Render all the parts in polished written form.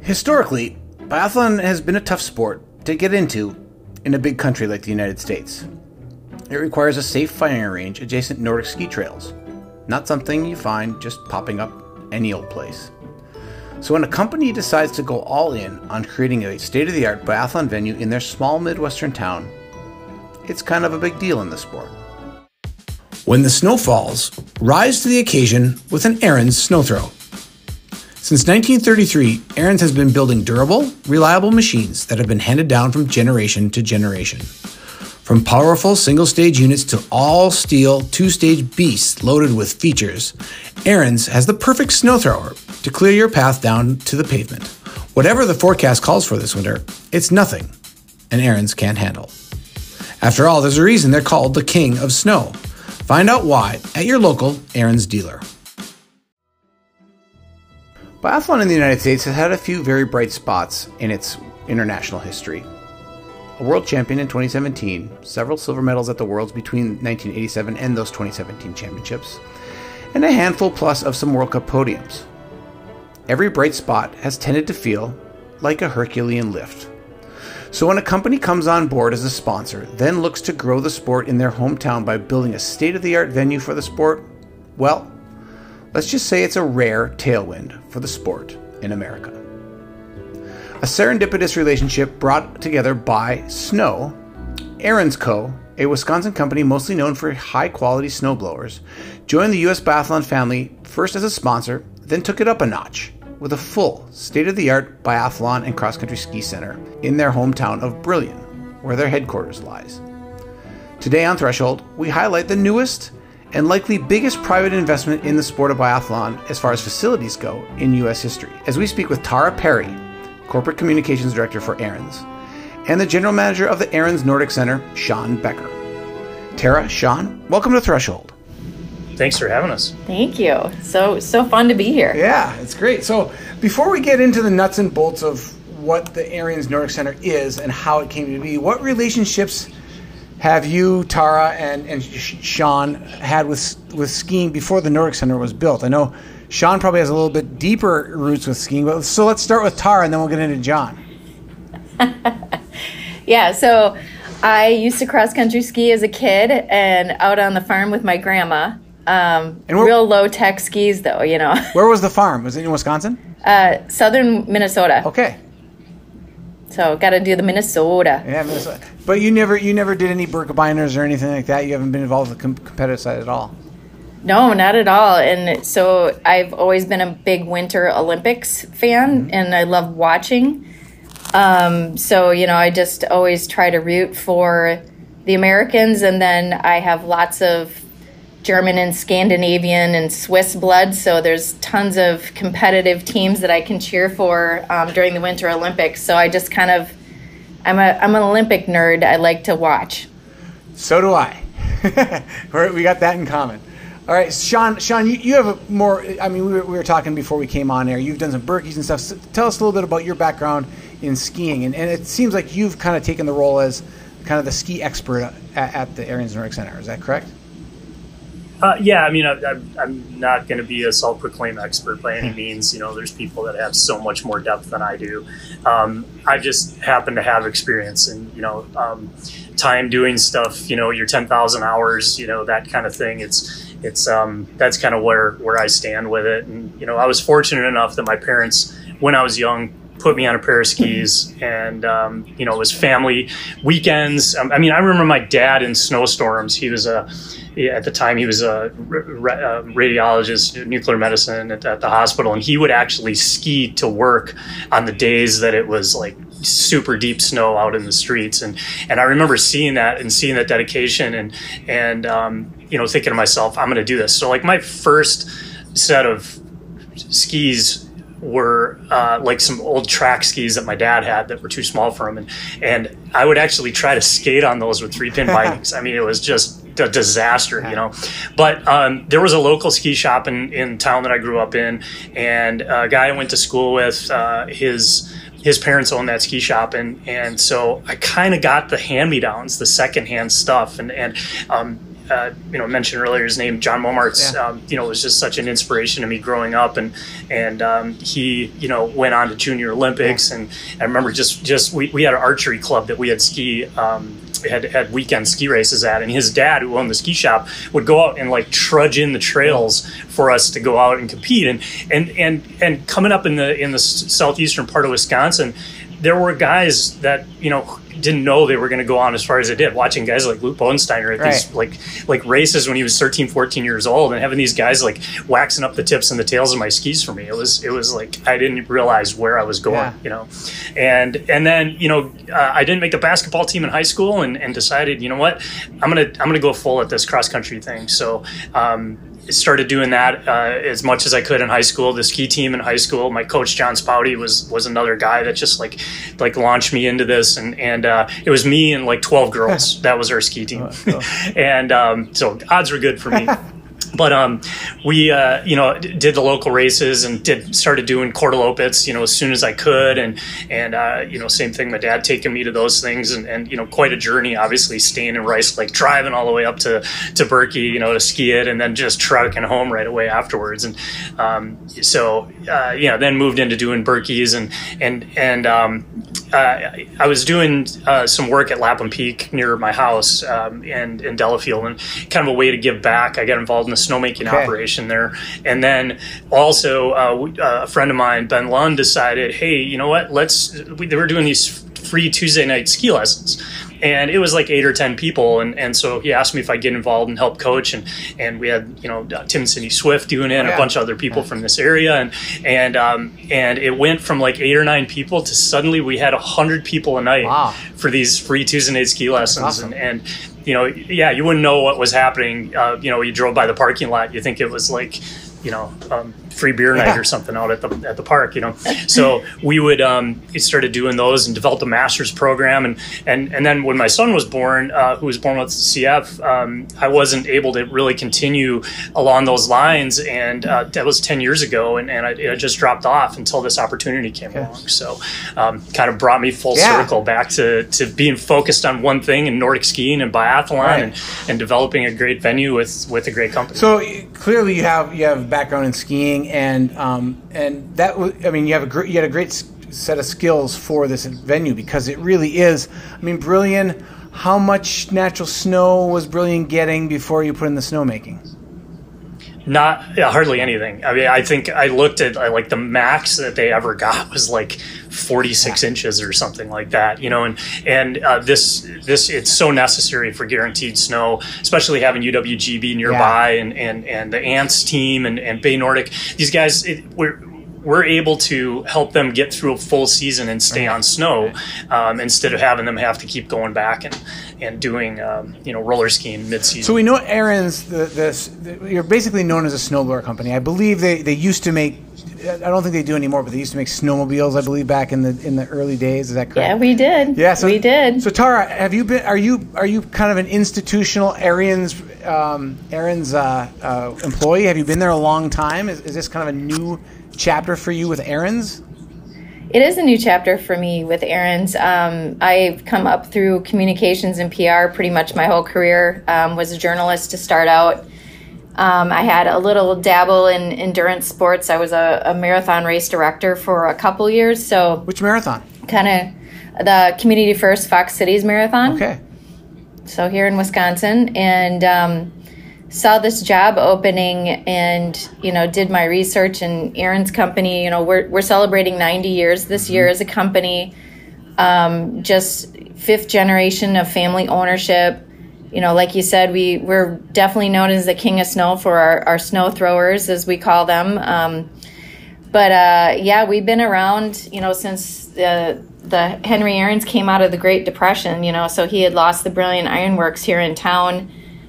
Historically, biathlon has been a tough sport to get into in a big country like the United States. It requires a safe firing range adjacent Nordic ski trails, not something you find just popping up any old place. So when a company decides to go all in on creating a state-of-the-art biathlon venue in their small Midwestern town, it's kind of a big deal in the sport. When the snow falls, rise to the occasion with an Aaron's snow throw. Since 1933, Aaron's has been building durable, reliable machines that have been handed down from generation to generation. From powerful single-stage units to all-steel two-stage beasts loaded with features, Aaron's has the perfect snow thrower to clear your path down to the pavement. Whatever the forecast calls for this winter, it's nothing an Aaron's can't handle. After all, there's a reason they're called the King of Snow. Find out why at your local Aaron's dealer. Biathlon in the United States has had a few very bright spots in its international history. A world champion in 2017, several silver medals at the Worlds between 1987 and those 2017 championships, and a handful plus of some World Cup podiums. Every bright spot has tended to feel like a Herculean lift. So when a company comes on board as a sponsor, then looks to grow the sport in their hometown by building a state-of-the-art venue for the sport, well, let's just say it's a rare tailwind for the sport in America. A serendipitous relationship brought together by Snow, Aaron's Co., a Wisconsin company mostly known for high-quality snowblowers, joined the U.S. Biathlon family first as a sponsor, then took it up a notch with a full state-of-the-art biathlon and cross-country ski center in their hometown of Brillion, where their headquarters lies. Today on Threshold, we highlight the newest and likely biggest private investment in the sport of biathlon as far as facilities go in U.S. history, as we speak with Tara Perry, Corporate Communications Director for Aaron's, and the General Manager of the Aaron's Nordic Center, Sean Becker. Tara, Sean, welcome to Threshold. Thanks for having us. Thank you. So fun to be here. Yeah, it's great. So before we get into the nuts and bolts of what the Aaron's Nordic Center is and how it came to be, what relationships have you, Tara, and Sean had with skiing before the Nordic Center was built? I know Sean probably has a little bit deeper roots with skiing, but so let's start with Tara and then we'll get into John. Yeah, so I used to cross-country ski as a kid and out on the farm with my grandma. Real low-tech skis, though, you know. Where was the farm? Was it in Wisconsin? Southern Minnesota. Okay. So got to do the Minnesota. Yeah, Minnesota. But you never did any Birkebeiner or anything like that? You haven't been involved with the competitive side at all? No, not at all. And so I've always been a big Winter Olympics fan, and I love watching. So, you know, I just always try to root for the Americans, and then I have lots of German and Scandinavian and Swiss blood, so there's tons of competitive teams that I can cheer for during the Winter Olympics. So I just kind of, I'm an Olympic nerd. I like to watch. So do I. We got that in common. All right, Sean, you have a more, I mean, we were talking before we came on air. You've done some Birkies and stuff. So tell us a little bit about your background in skiing. And it seems like you've kind of taken the role as kind of the ski expert at the Aaron's Nordic Center. Is that correct? Yeah, I mean, I'm not going to be a self-proclaimed expert by any means. You know, there's people that have so much more depth than I do. I just happen to have experience and, you know, time doing stuff, you know, your 10,000 hours, you know, that kind of thing. It's that's kind of where I stand with it. And, you know, I was fortunate enough that my parents, when I was young, put me on a pair of skis, and you know, it was family weekends. I mean, I remember my dad in snowstorms. He was at the time he was a radiologist, nuclear medicine at the hospital, and he would actually ski to work on the days that it was like super deep snow out in the streets. And I remember seeing that dedication and you know, thinking to myself, I'm going to do this. So like my first set of skis were like some old track skis that my dad had that were too small for him. And I would actually try to skate on those with 3-pin bindings. I mean, it was just a disaster, you know. But there was a local ski shop in town that I grew up in, and a guy I went to school with, his parents owned that ski shop, and so I kind of got the hand-me-downs, the secondhand stuff, and mentioned earlier his name, John Momartz, was just such an inspiration to me growing up, and he went on to Junior Olympics, and I remember we had an archery club that we had had weekend ski races at, and his dad, who owned the ski shop, would go out and like trudge in the trails for us to go out and compete, and coming up in the southeastern part of Wisconsin, there were guys that didn't know they were going to go on as far as they did, watching guys like Luke Bodensteiner at these like races when he was 13, 14 years old, and having these guys like waxing up the tips and the tails of my skis for me. It was like I didn't realize where I was going, and then I didn't make the basketball team in high school, and decided, what, I'm gonna go full at this cross country thing. So started doing that as much as I could in high school. The ski team in high school, my coach John Spouty was another guy that just like launched me into this, and it was me and like 12 girls. That was our ski team. And so odds were good for me. But we did the local races and started doing Quartalopits as soon as I could, and same thing, my dad taking me to those things, and quite a journey, obviously staying in Rice Lake, driving all the way up to Berkey to ski it, and then just trucking home right away afterwards. And then moved into doing Berkeys, and I was doing some work at Lapham Peak near my house and in Delafield, and kind of a way to give back. I got involved in the snowmaking operation there. And then also a friend of mine, Ben Lund, decided, hey, you know what, they were doing these free Tuesday night ski lessons. And it was like 8 or 10 people, and so he asked me if I'd get involved and help coach, and we had Tim and Cindy Swift doing it, and a bunch of other people from this area, and it went from like 8 or 9 people to suddenly we had 100 people a night for these free Tuesday night ski lessons. Awesome. And you wouldn't know what was happening. You drove by the parking lot, you think it was like free beer night or something out at the park, So we would started doing those and developed a master's program, and then when my son was born, who was born with CF, I wasn't able to really continue along those lines, and that was 10 years ago, and I just dropped off until this opportunity came along. So kind of brought me full circle back to being focused on one thing in Nordic skiing and biathlon, and developing a great venue with a great company. So clearly you have background in skiing, and that you had a great set of skills for this venue, because it really is. Brillion. How much natural snow was Brillion getting before you put in the snowmaking? Hardly anything. I think I looked at like the max that they ever got was like 46 inches or something like that, and this it's so necessary for guaranteed snow, especially having UWGB nearby, and the Ants team and Bay Nordic. These guys, we're able to help them get through a full season and stay on snow, instead of having them have to keep going back and doing roller skiing mid-season. So we know Ariens, you're basically known as a snowblower company. I believe they used to make, I don't think they do anymore, but they used to make snowmobiles, I believe, back in the early days. Is that correct? Yeah, we did. Yeah, so, we did. So Tara, are you kind of an institutional Ariens employee? Have you been there a long time? Is this kind of a new chapter for you with Ariens? It is a new chapter for me with Ariens. I've come up through communications and PR pretty much my whole career. Was a journalist to start out. I had a little dabble in endurance sports. I was a marathon race director for a couple years. So which marathon? Kind of the Community First Fox Cities Marathon. Okay. So here in Wisconsin, and saw this job opening, and did my research. And Ariens company, we're celebrating 90 years this year as a company. Just 5th generation of family ownership. Like you said, we're definitely known as the King of Snow for our snow throwers, as we call them. But we've been around, since the Henry Ariens came out of the Great Depression. So he had lost the Brillion Iron Works here in town.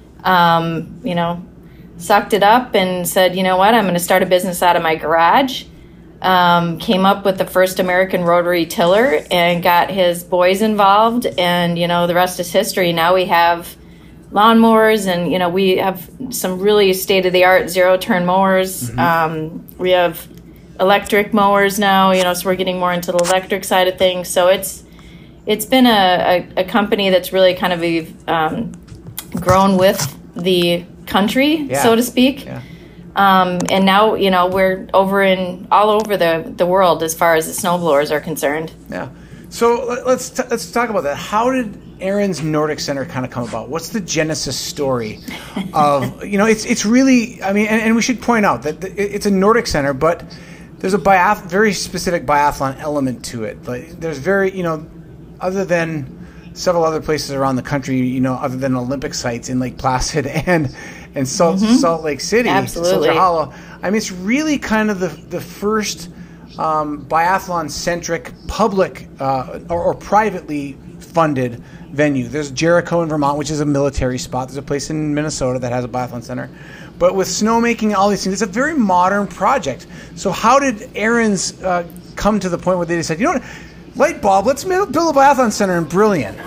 Sucked it up and said, you know what, I'm going to start a business out of my garage. Came up with the first American rotary tiller and got his boys involved, and the rest is history. Now we have lawnmowers, and we have some really state-of-the-art zero-turn mowers. We have electric mowers now, so we're getting more into the electric side of things. So it's been a company that's really kind of grown with the country, Yeah. so to speak. Yeah. And now, we're all over the world as far as the snowblowers are concerned. Yeah. So let's talk about that. How did Aaron's Nordic Center kind of come about? What's the genesis story of, it's really, I mean, and we should point out that it's a Nordic Center, but there's a very specific biathlon element to it. Like there's other than several other places around the country, other than Olympic sites in Lake Placid and Salt Lake City, Absolutely. Silver Hollow. I mean, it's really kind of the first biathlon-centric public or privately funded venue. There's Jericho in Vermont, which is a military spot. There's a place in Minnesota that has a biathlon center. But with snowmaking and all these things, it's a very modern project. So how did Aaron's come to the point where they decided, you know what, light bulb, let's build a biathlon center in Brillion?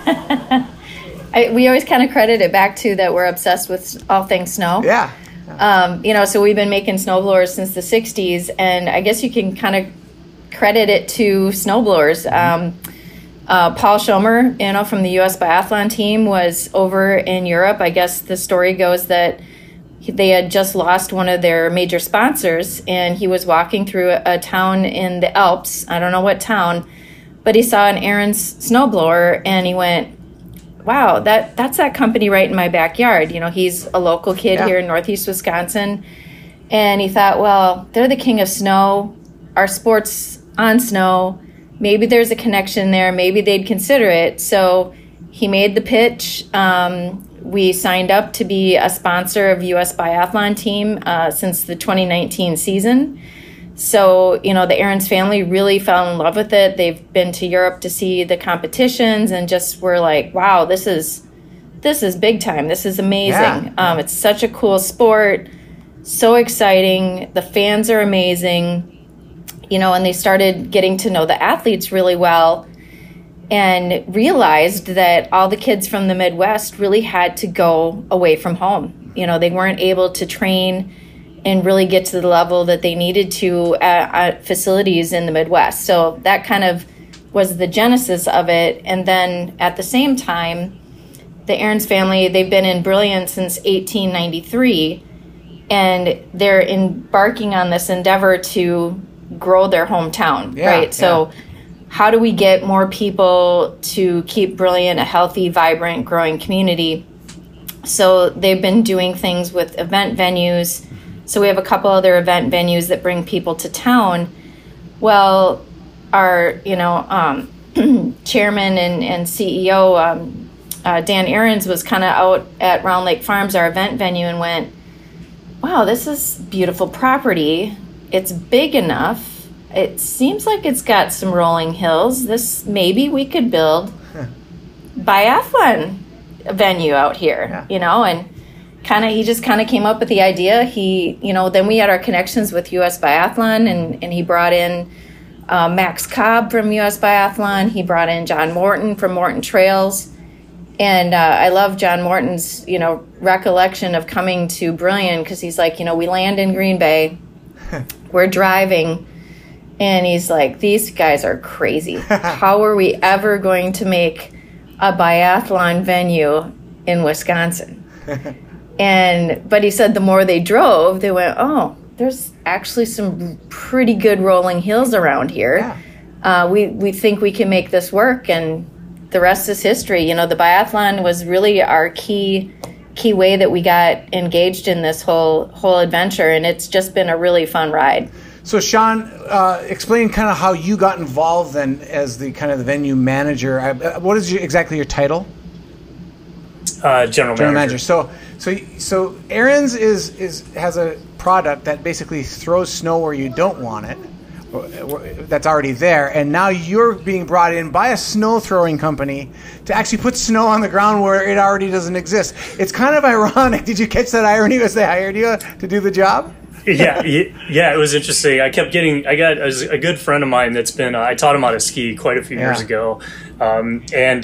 We always kind of credit it back to that we're obsessed with all things snow. Yeah. So we've been making snowblowers since the 60s, and I guess you can kind of credit it to snowblowers. Paul Schomer, from the U.S. Biathlon team was over in Europe. I guess the story goes that they had just lost one of their major sponsors, and he was walking through a town in the Alps. I don't know what town, but he saw an Aaron's snowblower, and he went, wow, that's that company right in my backyard. He's a local kid here in Northeast Wisconsin, and he thought, well, they're the king of snow. Our sport's on snow. Maybe there's a connection there. Maybe they'd consider it. So he made the pitch. We signed up to be a sponsor of U.S. Biathlon team since the 2019 season. So, the Aaron's family really fell in love with it. They've been to Europe to see the competitions and just were like, wow, this is big time. This is amazing. Yeah. It's such a cool sport. So exciting. The fans are amazing. And they started getting to know the athletes really well and realized that all the kids from the Midwest really had to go away from home. They weren't able to train and really get to the level that they needed to at facilities in the Midwest. So that kind of was the genesis of it. And then at the same time, the Aaron's family, they've been in Brillion since 1893, and they're embarking on this endeavor to grow their hometown, right? So how do we get more people to keep Brillion a healthy, vibrant, growing community? So they've been doing things with event venues. So we have a couple other event venues that bring people to town. Well, our, chairman and CEO, Dan Ahrens, was kind of out at Round Lake Farms, our event venue, and went, wow, this is beautiful property. It's big enough. It seems like it's got some rolling hills. Maybe we could build biathlon venue out here, and he just came up with the idea. Then we had our connections with US Biathlon, and he brought in Max Cobb from US Biathlon. He brought in John Morton from Morton Trails. And I love John Morton's, recollection of coming to Brillion, because he's like, we land in Green Bay, we're driving, and he's like, these guys are crazy. How are we ever going to make a biathlon venue in Wisconsin? But he said the more they drove, they went, oh, there's actually some pretty good rolling hills around here. Yeah. We think we can make this work, and the rest is history. The biathlon was really our key way that we got engaged in this whole adventure, and it's just been a really fun ride. So Sean, explain kind of how you got involved then as the kind of the venue manager. What is exactly your title? General manager. So Aaron's has a product that basically throws snow where you don't want it. That's already there, and now you're being brought in by a snow throwing company to actually put snow on the ground where it already doesn't exist. It's kind of ironic. Did you catch that irony as they hired you to do the job? Yeah, it was interesting. I got a good friend of mine that's been, I taught him how to ski quite a few years ago, and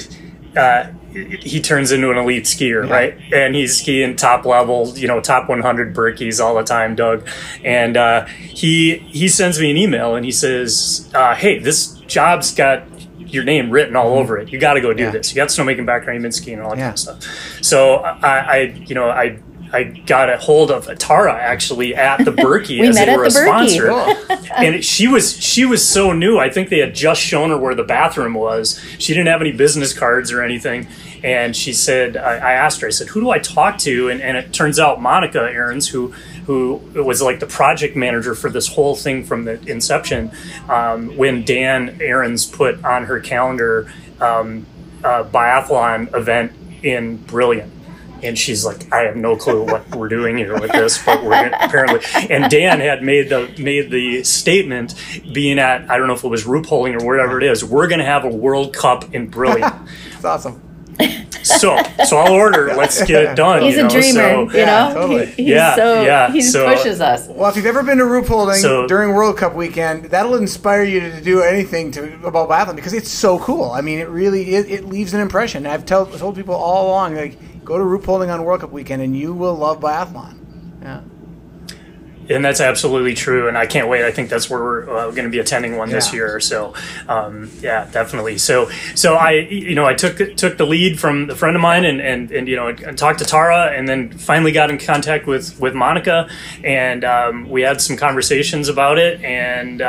he turns into an elite skier, right? And he's skiing top level, top 100 Birkies all the time, Doug. And he sends me an email and he says, hey, this job's got your name written all over it. You got to go do this. You got snowmaking background, you've been skiing and all that kind of stuff. So I I got a hold of Tara actually at the Berkey We as met they at were a the Berkey. sponsor. Cool. And she was so new. I think they had just shown her where the bathroom was. She didn't have any business cards or anything. And she said, I asked her, I said, who do I talk to? And it turns out Monica Ahrens, who was like the project manager for this whole thing from the inception, when Dan Ahrens put on her calendar a biathlon event in Brilliant. And she's like, I have no clue what we're doing here with this, but we're gonna, apparently. And Dan had made the statement, being at, I don't know if it was Ruhpolding or whatever it is, we're going to have a World Cup in Brilliant. It's awesome. So I'll order. Let's get it done. He's a dreamer, Yeah, totally. He pushes us. Well, if you've ever been to Ruhpolding during World Cup weekend, that'll inspire you to do anything about biathlon because it's so cool. I mean, it really it leaves an impression. I've told people all along, like, go to Ruhpolding on World Cup weekend and you will love biathlon. Yeah. And that's absolutely true, and I can't wait. I think that's where we're going to be attending one this year. So, yeah, definitely. So I took the lead from a friend of mine, and talked to Tara, and then finally got in contact with Monica, and we had some conversations about it, and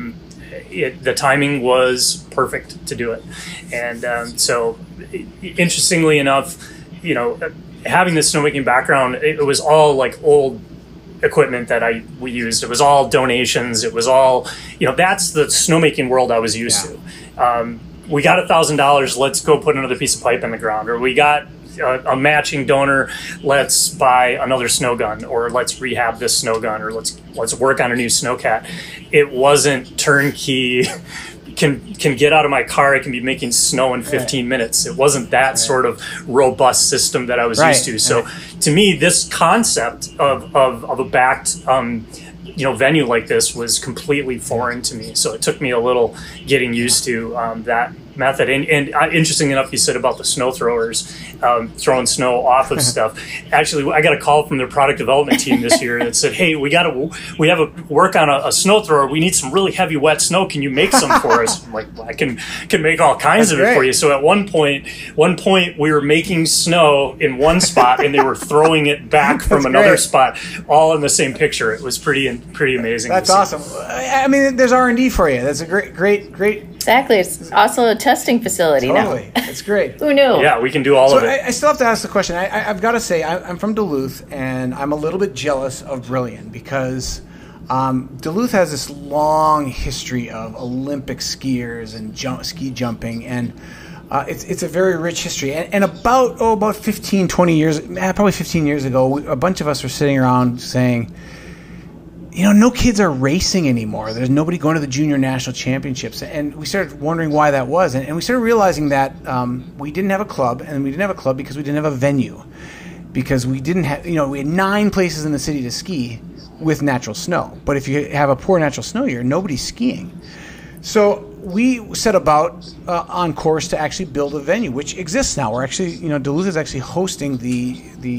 the timing was perfect to do it. And so, interestingly enough, having this snowmaking background, it was all like old equipment that we used. It was all donations. It was all, that's the snowmaking world I was used to. We got $1,000. Let's go put another piece of pipe in the ground. Or we got a matching donor. Let's buy another snow gun, or let's rehab this snow gun, or let's work on a new snowcat. It wasn't turnkey. Can get out of my car. I can be making snow in 15 minutes. It wasn't that sort of robust system that I was used to. So to me, this concept of a backed venue like this was completely foreign to me. So it took me a little getting used to that method. And interesting enough, you said about the snow throwers throwing snow off of stuff. Actually, I got a call from their product development team this year that said, "Hey, we have a work on a snow thrower. We need some really heavy wet snow. Can you make some for us?" I'm like, well, I can make all kinds of it for you. So at one point we were making snow in one spot and they were throwing it back from another spot, all in the same picture. It was pretty amazing. That's awesome. I mean, there's R&D for you. That's a great. Exactly. It's also a testing facility totally. now. It's great. Who knew? Yeah, we can do all of it. I still have to ask the question. I've got to say, I'm from Duluth, and I'm a little bit jealous of Brilliant because Duluth has this long history of Olympic skiers and ski jumping, and it's a very rich history. And about 15, 20 years, probably 15 years ago, a bunch of us were sitting around saying, no kids are racing anymore. There's nobody going to the junior national championships. And we started wondering why that was. And we started realizing that we didn't have a club, and we didn't have a club because we didn't have a venue. Because we didn't have, we had 9 places in the city to ski with natural snow. But if you have a poor natural snow year, nobody's skiing. So we set about on course to actually build a venue, which exists now. We're actually, Duluth is actually hosting the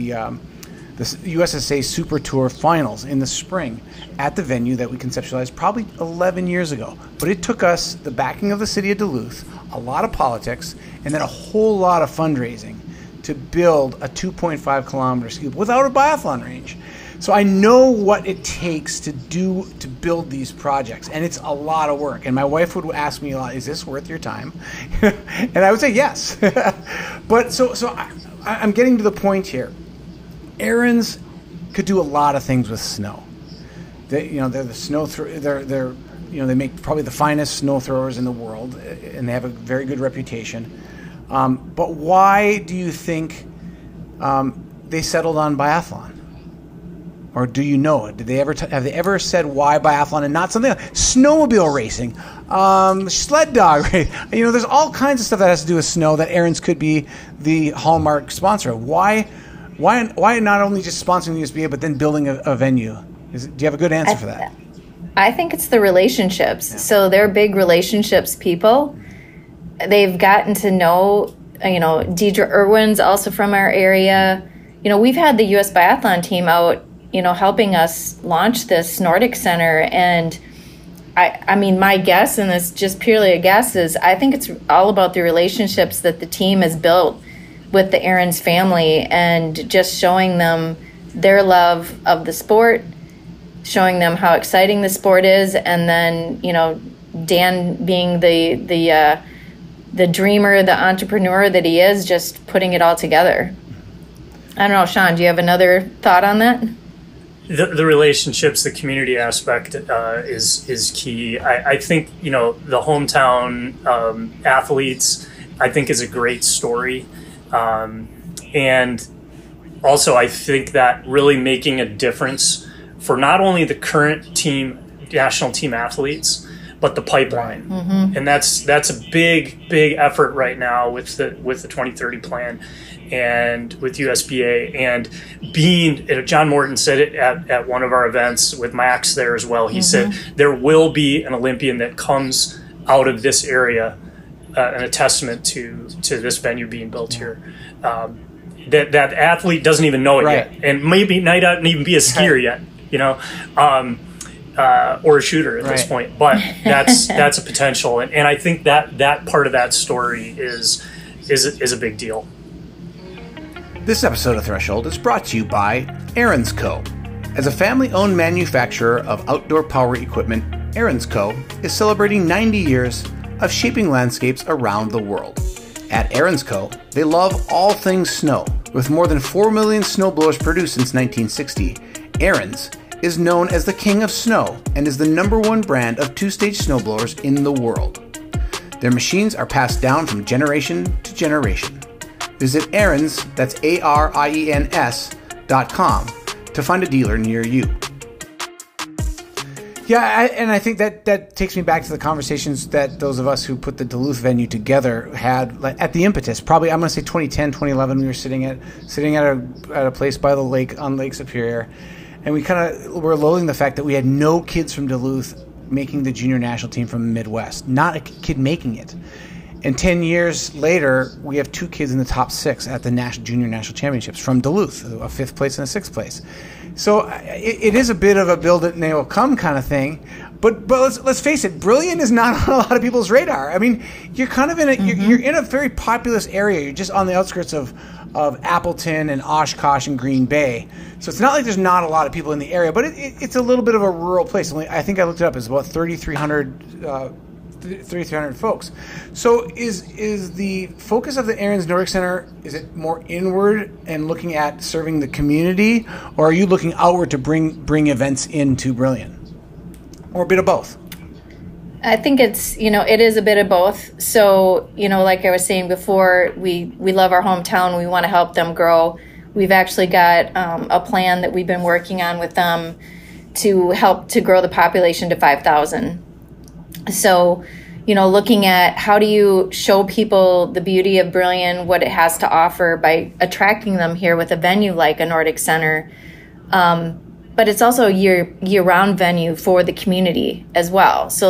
USSA Super Tour finals in the spring at the venue that we conceptualized probably 11 years ago. But it took us the backing of the city of Duluth, a lot of politics, and then a whole lot of fundraising to build a 2.5 kilometer ski without a biathlon range. So I know what it takes to build these projects, and it's a lot of work. And my wife would ask me a lot, "Is this worth your time?" And I would say yes. But so I'm getting to the point here. Ahrens could do a lot of things with snow. They're the snow. They make probably the finest snow throwers in the world, and they have a very good reputation. But why do you think they settled on biathlon? Or do you know it? Did they have they ever said why biathlon and not something like snowmobile racing, sled dog race? There's all kinds of stuff that has to do with snow that Ahrens could be the hallmark sponsor of. Why not only just sponsoring the USBA, but then building a venue? Do you have a good answer for that? I think it's the relationships. Yeah. So they're big relationships people. They've gotten to know, Deidre Irwin's also from our area. We've had the U.S. Biathlon team out, helping us launch this Nordic Center. And I mean, my guess, and it's just purely a guess, is I think it's all about the relationships that the team has built with the Ahrens family and just showing them their love of the sport, showing them how exciting the sport is, and then, you know, Dan being the dreamer, the entrepreneur that he is, just putting it all together. I don't know, Sean, do you have another thought on that? The relationships, the community aspect is key. I think, you know, the hometown athletes, I think, is a great story. And also, I think that really making a difference for not only the current team, national team athletes, but the pipeline. Mm-hmm. And that's a big effort right now with the 2030 plan and with USBA, and being, John Morton said it at one of our events with Max there as well. He said there will be an Olympian that comes out of this area, and a testament to this venue being built here. That athlete doesn't even know it yet, and maybe might not even be a skier yet, you know, or a shooter at this point. But that's a potential, and I think that part of that story is a big deal. This episode of Threshold is brought to you by Aaron's Co. As a family-owned manufacturer of outdoor power equipment, Aaron's Co. is celebrating 90 years of shaping landscapes around the world. At Aaron's Co., they love all things snow. With more than 4 million snowblowers produced since 1960, Aaron's is known as the King of Snow and is the #1 brand of two-stage snowblowers in the world. Their machines are passed down from generation to generation. Visit Aaron's, that's ARIENS.com, to find a dealer near you. Yeah, and I think that takes me back to the conversations that those of us who put the Duluth venue together had at the impetus. Probably, I'm going to say 2010, 2011, we were sitting at a place by the lake on Lake Superior, and we kind of were loathing the fact that we had no kids from Duluth making the junior national team from the Midwest. Not a kid making it. And 10 years later, we have 2 kids in the top 6 at the junior national championships from Duluth, a 5th place and a 6th place. So it is a bit of a build it and they will come kind of thing. But let's face it, Brillion is not on a lot of people's radar. I mean, you're kind of in you're in a very populous area. You're just on the outskirts of Appleton and Oshkosh and Green Bay. So it's not like there's not a lot of people in the area, but it's a little bit of a rural place. I think I looked it up. It's about 3,300 folks. So is the focus of the Aaron's Nordic Center, is it more inward and looking at serving the community, or are you looking outward to bring events into Brillion? Or a bit of both? I think it is a bit of both. So, like I was saying before, we love our hometown. We want to help them grow. We've actually got a plan that we've been working on with them to help to grow the population to 5,000. So, looking at how do you show people the beauty of Brillion, what it has to offer by attracting them here with a venue like a Nordic Center. But it's also a year-round venue for the community as well. So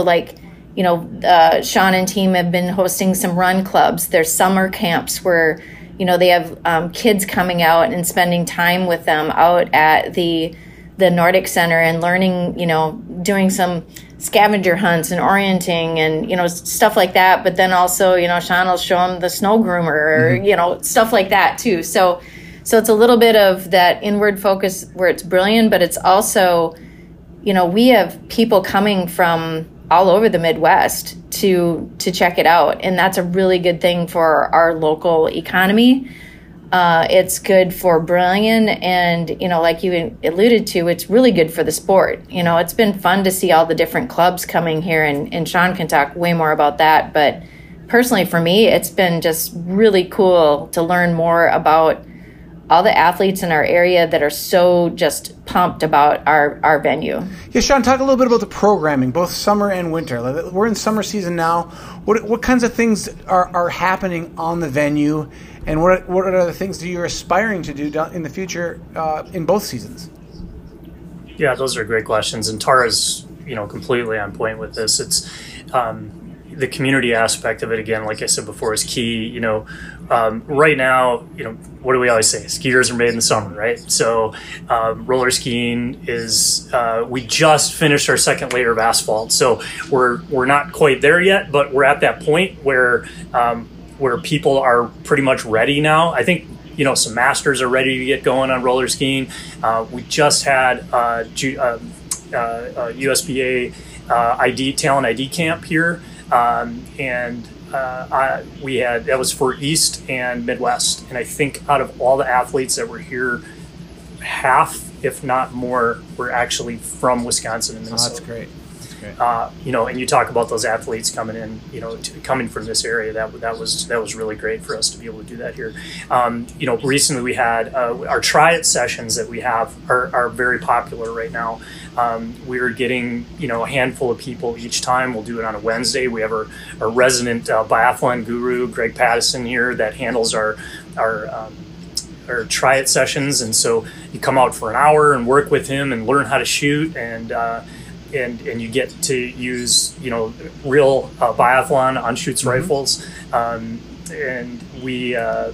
Sean and team have been hosting some run clubs. There's summer camps where, they have kids coming out and spending time with them out at the Nordic Center and learning, doing some scavenger hunts and orienting and, stuff like that. But then also, Sean will show them the snow groomer or, stuff like that too. So it's a little bit of that inward focus where it's Brillion, but it's also, we have people coming from all over the Midwest to check it out. And that's a really good thing for our local economy. It's good for Brillion, and, like you alluded to, it's really good for the sport. It's been fun to see all the different clubs coming here, and Sean can talk way more about that. But personally, for me, it's been just really cool to learn more about all the athletes in our area that are so just pumped about our venue. Yeah, Sean, talk a little bit about the programming, both summer and winter. We're in summer season now. What kinds of things are happening on the venue, and what are the things that you're aspiring to do in the future in both seasons? Yeah, those are great questions, and Tara's completely on point with this. It's the community aspect of it, again, like I said before, is key. Right now, what do we always say? Skiers are made in the summer, right? So roller skiing is, we just finished our second layer of asphalt. So we're not quite there yet, but we're at that point where people are pretty much ready now. I think some masters are ready to get going on roller skiing. We just had USBA talent ID camp here, and we had, that was for East and Midwest, and I think out of all the athletes that were here, half, if not more, were actually from Wisconsin and Minnesota. Oh, that's great. And you talk about those athletes coming in, coming from this area. That was really great for us to be able to do that here. Recently we had our try-it sessions that we have are very popular right now. We're getting a handful of people each time. We'll do it on a Wednesday. We have our resident biathlon guru, Greg Pattison, here that handles our try-it sessions, and so you come out for an hour and work with him and learn how to shoot, and you get to use real biathlon on shoots rifles, and we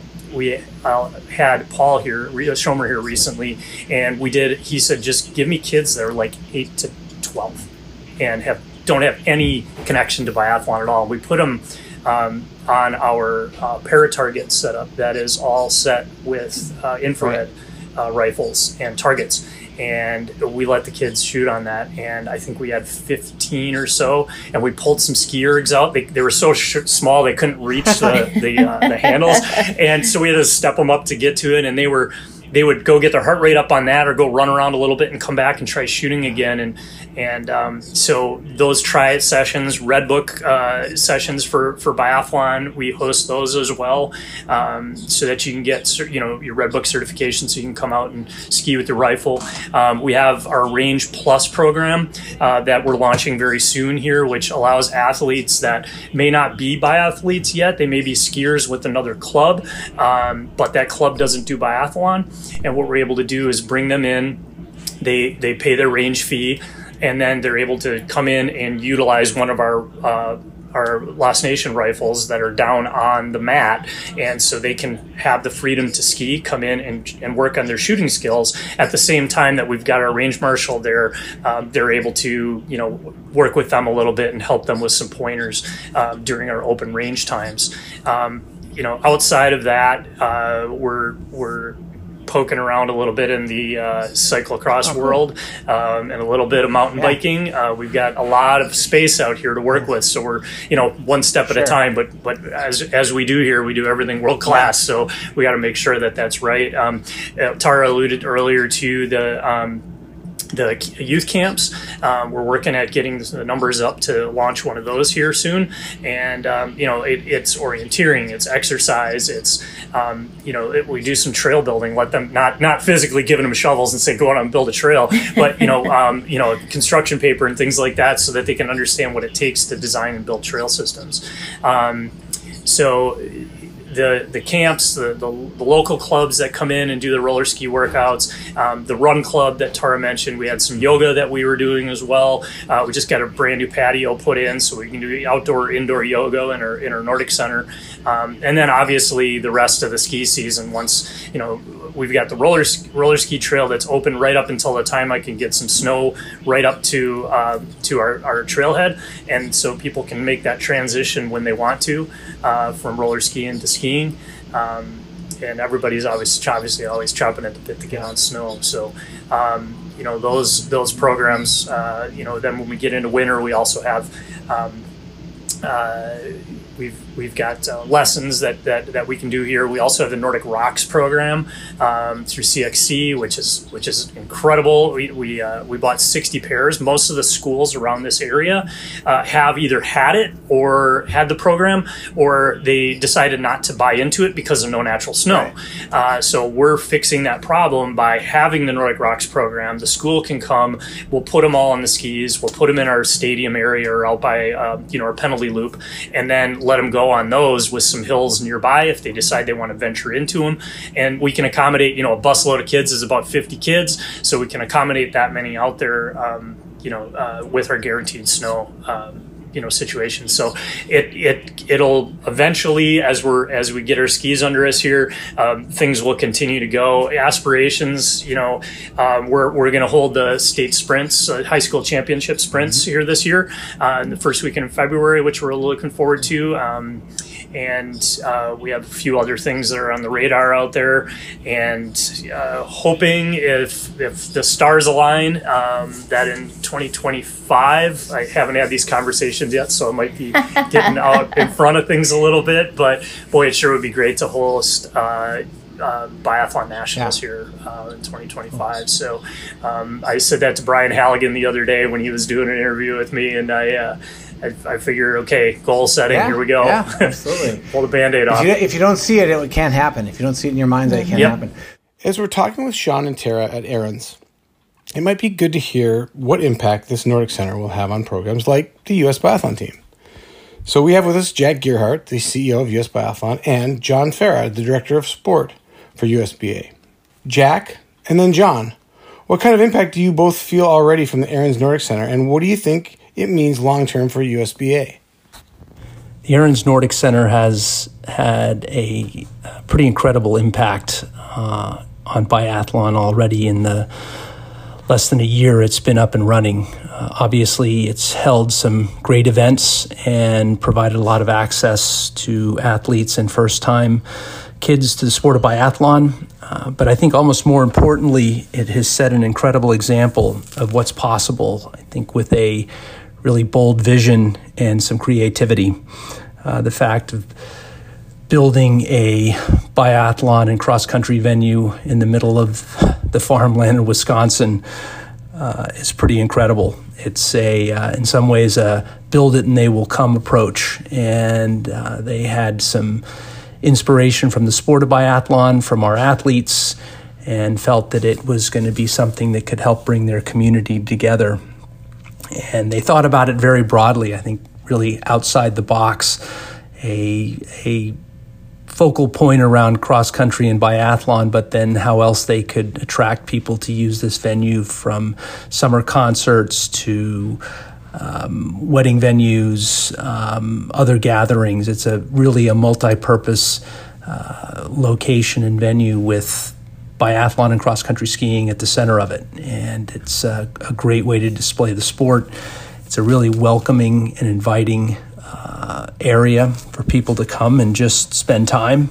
had Paul here, Schomer here recently, and he said, just give me kids that are like 8 to 12 and don't have any connection to biathlon at all. We put them on our para-target setup that is all set with infrared rifles and targets. And we let the kids shoot on that, and I think we had 15 or so, and we pulled some ski ergs out. They were so small they couldn't reach the handles, and so we had to step them up to get to it, and they would go get their heart rate up on that, or go run around a little bit and come back and try shooting again. And so those try-it sessions, Red Book sessions for biathlon, we host those as well, so that you can get your Red Book certification, so you can come out and ski with your rifle. We have our Range Plus program that we're launching very soon here, which allows athletes that may not be biathletes yet. They may be skiers with another club, but that club doesn't do biathlon. And what we're able to do is bring them in. They pay their range fee, and then they're able to come in and utilize one of our Lost Nation rifles that are down on the mat, and so they can have the freedom to ski, come in and work on their shooting skills at the same time that we've got our range marshal there. They're able to work with them a little bit and help them with some pointers during our open range times. Outside of that, we're poking around a little bit in the cyclocross world, and a little bit of mountain biking. We've got a lot of space out here to work with, so we're one step at a time. But as we do here, we do everything world class. So we got to make sure that that's right. Tara alluded earlier to the youth camps. We're working at getting the numbers up to launch one of those here soon. And, it's orienteering, it's exercise, it's, we do some trail building, let them, not physically giving them shovels and say, go out and build a trail, but, construction paper and things like that, so that they can understand what it takes to design and build trail systems. So the camps, the local clubs that come in and do the roller ski workouts, the run club that Tara mentioned, we had some yoga that we were doing as well. We just got a brand new patio put in, so we can do outdoor, indoor yoga in our Nordic Center. And then obviously the rest of the ski season, once, we've got the roller ski trail that's open right up until the time I can get some snow right up to our trailhead, and so people can make that transition when they want to, from roller skiing to skiing. And everybody's obviously always chomping at the bit to get on snow. So those programs. Then when we get into winter, we also have. We've got lessons that we can do here. We also have the Nordic Rocks program through CXC, which is incredible. We bought 60 pairs. Most of the schools around this area have either had it or had the program, or they decided not to buy into it because of no natural snow. Right. So we're fixing that problem by having the Nordic Rocks program. The school can come. We'll put them all on the skis. We'll put them in our stadium area or out by our penalty loop, and then let them go on those with some hills nearby if they decide they want to venture into them. And we can accommodate, a busload of kids is about 50 kids, so we can accommodate that many out there, with our guaranteed snow situation. So it it'll eventually, as we get our skis under us here, things will continue to go. Aspirations, we're going to hold the state sprints, high school championship sprints here this year, in the first weekend of February, which we're looking forward to. And we have a few other things that are on the radar out there, and hoping if the stars align, that in 2025, I haven't had these conversations yet, so I might be getting out in front of things a little bit, but boy, it sure would be great to host Biathlon Nationals here in 2025. So I said that to Brian Halligan the other day when he was doing an interview with me, and I figure, okay, goal setting, here we go. Yeah, absolutely. Pull the Band-Aid off. If you don't see it, it can't happen. If you don't see it in your mind's eye, it can't happen. As we're talking with Sean and Tara at Aaron's, it might be good to hear what impact this Nordic Center will have on programs like the U.S. Biathlon team. So we have with us Jack Gearhart, the CEO of U.S. Biathlon, and John Farah, the Director of Sport for USBA. Jack, and then John, what kind of impact do you both feel already from the Aaron's Nordic Center, and what do you think it means long-term for USBA? The Aaron's Nordic Center has had a pretty incredible impact on biathlon already in the less than a year it's been up and running. Obviously, it's held some great events and provided a lot of access to athletes and first-time kids to the sport of biathlon. But I think almost more importantly, it has set an incredible example of what's possible, I think, with a really bold vision and some creativity. The fact of building a biathlon and cross-country venue in the middle of the farmland in Wisconsin is pretty incredible. It's in some ways, a build it and they will come approach. And they had some inspiration from the sport of biathlon, from our athletes, and felt that it was going to be something that could help bring their community together. And they thought about it very broadly, I think really outside the box, a focal point around cross-country and biathlon, but then how else they could attract people to use this venue, from summer concerts to wedding venues, other gatherings. It's really a multi-purpose location and venue with biathlon and cross-country skiing at the center of it. And it's a great way to display the sport. It's a really welcoming and inviting area for people to come and just spend time.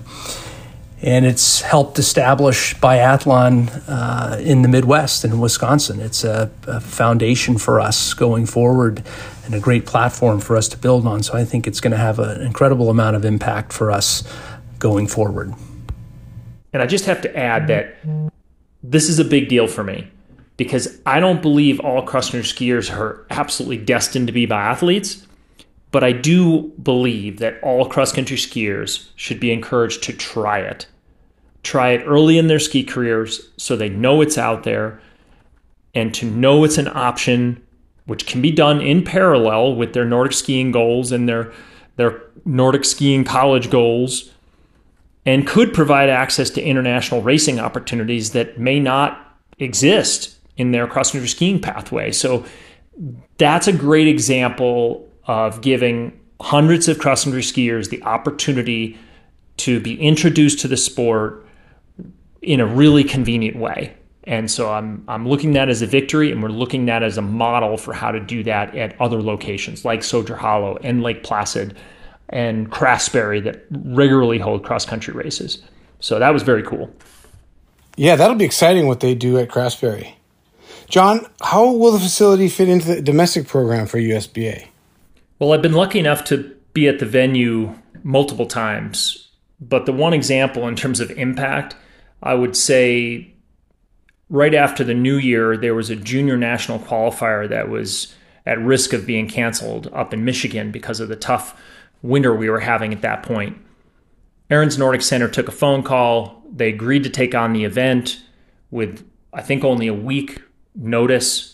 And it's helped establish biathlon in the Midwest and in Wisconsin. It's a foundation for us going forward and a great platform for us to build on. So I think it's going to have an incredible amount of impact for us going forward. And I just have to add that this is a big deal for me, because I don't believe all cross-country skiers are absolutely destined to be biathletes. But I do believe that all cross-country skiers should be encouraged to try it. Try it early in their ski careers so they know it's out there, and to know it's an option which can be done in parallel with their Nordic skiing goals and their Nordic skiing college goals, and could provide access to international racing opportunities that may not exist in their cross-country skiing pathway. So that's a great example of giving hundreds of cross-country skiers the opportunity to be introduced to the sport in a really convenient way. And so I'm looking at that as a victory, and we're looking at that as a model for how to do that at other locations like Soldier Hollow and Lake Placid and Craftsbury that regularly hold cross-country races. So that was very cool. Yeah, that'll be exciting what they do at Craftsbury. John, how will the facility fit into the domestic program for USBA? Well, I've been lucky enough to be at the venue multiple times, but the one example in terms of impact, I would say right after the new year, there was a junior national qualifier that was at risk of being canceled up in Michigan because of the tough winter we were having at that point. Aaron's Nordic Center took a phone call. They agreed to take on the event with, I think, only a week notice.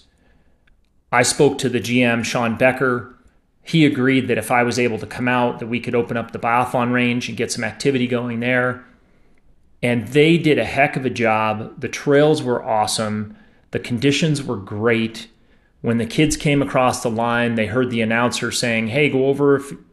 I spoke to the GM, Sean Becker. He agreed that if I was able to come out, that we could open up the biathlon range and get some activity going there. And they did a heck of a job. The trails were awesome. The conditions were great. When the kids came across the line, they heard the announcer saying, hey, go over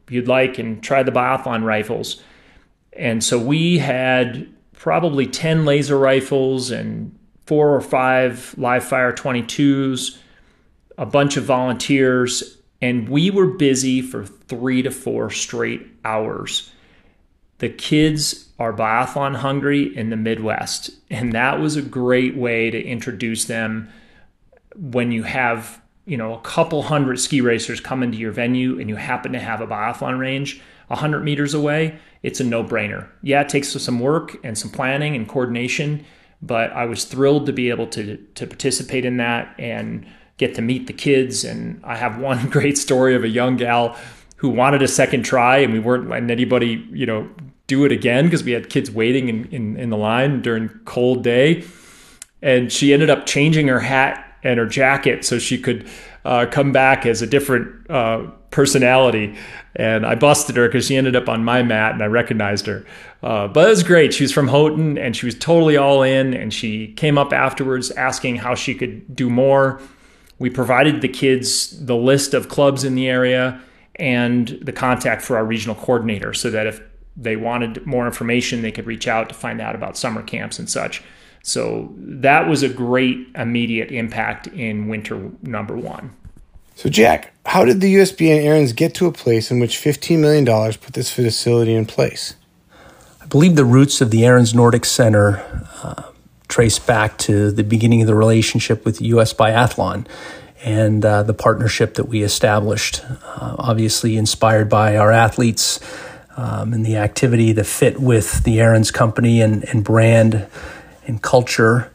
you'd like and try the biathlon rifles. And so we had probably 10 laser rifles and 4 or 5 live fire 22s, a bunch of volunteers, and we were busy for 3 to 4 straight hours. The kids are biathlon hungry in the Midwest, and that was a great way to introduce them. When you have, a couple hundred ski racers come into your venue and you happen to have a biathlon range 100 meters away, it's a no-brainer. Yeah, it takes some work and some planning and coordination, but I was thrilled to be able to participate in that and get to meet the kids. And I have one great story of a young gal who wanted a second try, and we weren't letting anybody, do it again because we had kids waiting in the line during cold day. And she ended up changing her hat and her jacket so she could come back as a different personality. And I busted her because she ended up on my mat and I recognized her. But it was great. She was from Houghton and she was totally all in. And she came up afterwards asking how she could do more. We provided the kids the list of clubs in the area and the contact for our regional coordinator so that if they wanted more information, they could reach out to find out about summer camps and such. So that was a great immediate impact in winter number 1. So Jack, how did the USB and Aaron's get to a place in which $15 million put this facility in place? I believe the roots of the Aaron's Nordic Center trace back to the beginning of the relationship with US Biathlon and the partnership that we established, obviously inspired by our athletes and the activity, the fit with the Aaron's company and brand and culture.